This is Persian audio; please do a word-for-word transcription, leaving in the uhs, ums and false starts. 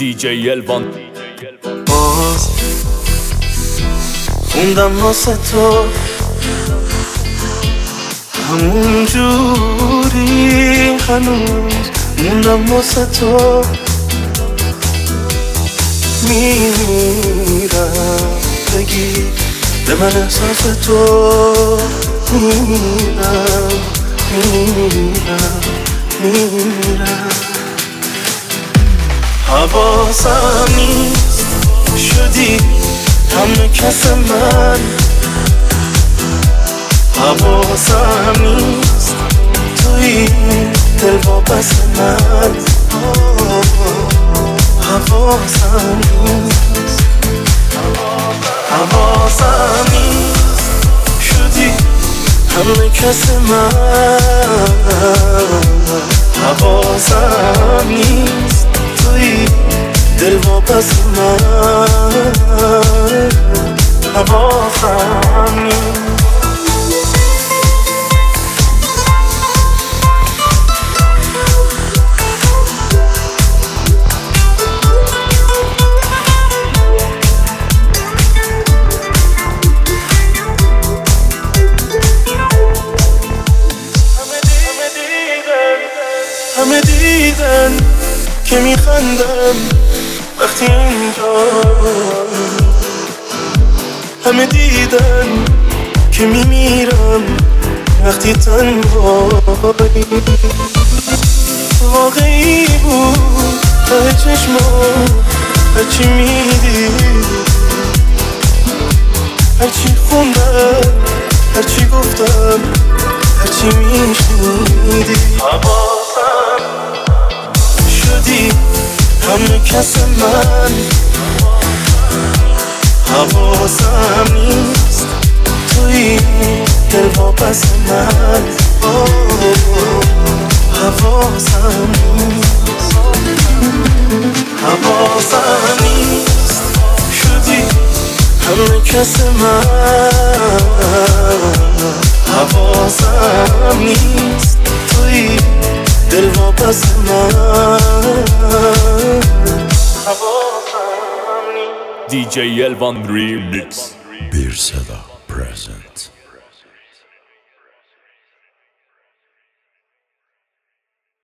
دی الوان. باز خوندم واسه تو همون جوری، هنوز موندم واسه تو. میمیرم بگی به من احساس تو. میمیرم میمیرم میمیرم. حواسم نیست شدی همه کس من. حواسم نیست توی دل واپس من. حواسم نیست حواسم نیست شدی همه کس من. حواسم نیست توی دل واپس من. حواسم نیست. همه دیدن که میخندم وقتی اینجا. همه دیدن که میمیرم وقتی تنهایی. واقعی بود ته چشمام هرچی میدید، هرچی خوندم، هرچی گفتم، هرچی میشنیدی. حواسم شدی همه کس من. حواسم نیست توی دل واپس من. حواسم نیست حواسم نیست شدی همه کس من. حواسم نیست توی دل واپس من. حواسم نیست. دی الوان ریمیکس. Bir Seda.